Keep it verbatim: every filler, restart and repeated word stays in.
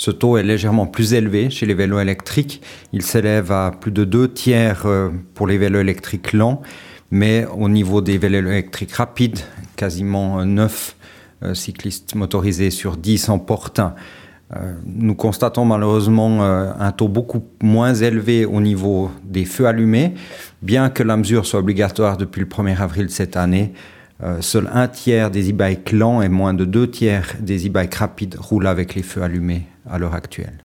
Ce taux est légèrement plus élevé chez les vélos électriques. Il s'élève à plus de deux tiers pour les vélos électriques lents, mais au niveau des vélos électriques rapides, quasiment neuf cyclistes motorisés sur dix en portent un. Nous constatons malheureusement un taux beaucoup moins élevé au niveau des feux allumés, bien que la mesure soit obligatoire depuis le premier avril de cette année. Seul un tiers des e-bikes lents et moins de deux tiers des e-bikes rapides roulent avec les feux allumés à l'heure actuelle.